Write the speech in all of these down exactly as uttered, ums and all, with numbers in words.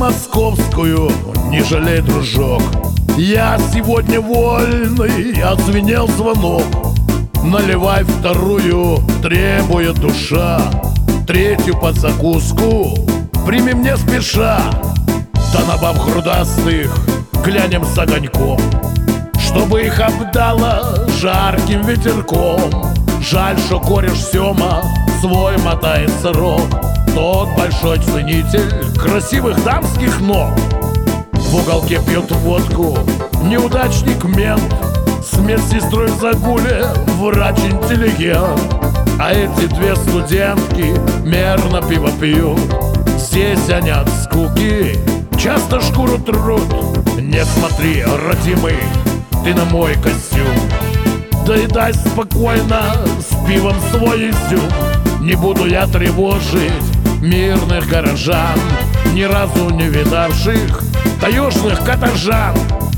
московскую не жалей, дружок. Я сегодня вольный, отзвенел звонок. Наливай вторую, требует душа. Третью под закуску прими мне спеша. Да на баб грудастых глянем с огоньком, чтобы их обдало жарким ветерком. Жаль, что кореш Сёма свой мотает срок. Тот большой ценитель красивых дамских ног. В уголке пьет водку неудачник мент, с медсестрой в загуле врач-интеллигент. А эти две студентки мерно пиво пьют. Здесь они от скуки часто шкуру трут. Не смотри, родимый, ты на мой костюм. Доедай спокойно с пивом свой изюм. Не буду я тревожить мирных горожан, ни разу не видавших таежных каторжан.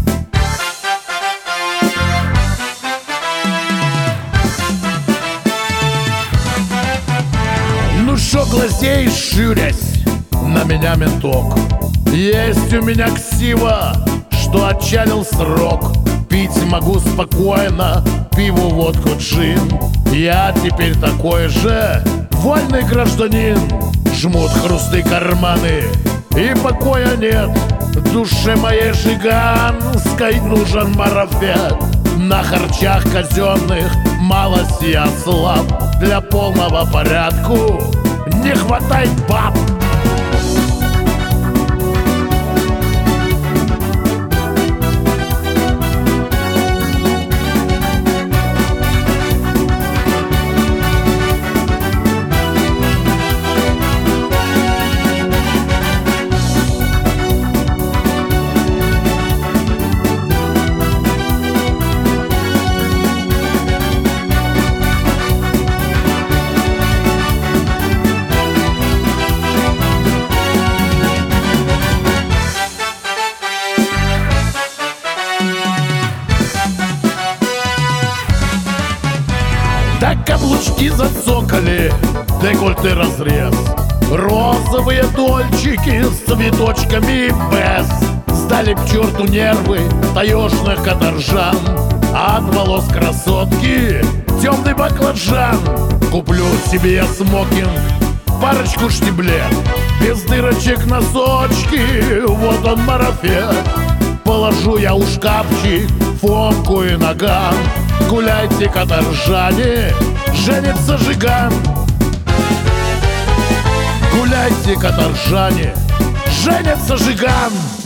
Ну шо глазеешь, щурясь на меня, менток? Есть у меня ксива, что отчалил срок. Пить могу спокойно пиво, водку, джин. Я теперь такой же вольный гражданин. Жмут хрусты карманы и покоя нет. Душе моей жиганской нужен марафет. На харчах казенных малость я слаб. Для полного порядку не хватает баб. Так каблучки зацокали, декольте разрез. Розовые дольчики с цветочками без. Сдали к черту нервы таежных каторжан. От волос красотки темный баклажан. Куплю себе смокинг, парочку штиблет, без дырочек носочки, вот он марафет. Положу я у шкафчик фомку и наган. Гуляйте, каторжане, женится жиган. Гуляйте, каторжане, женится жиган.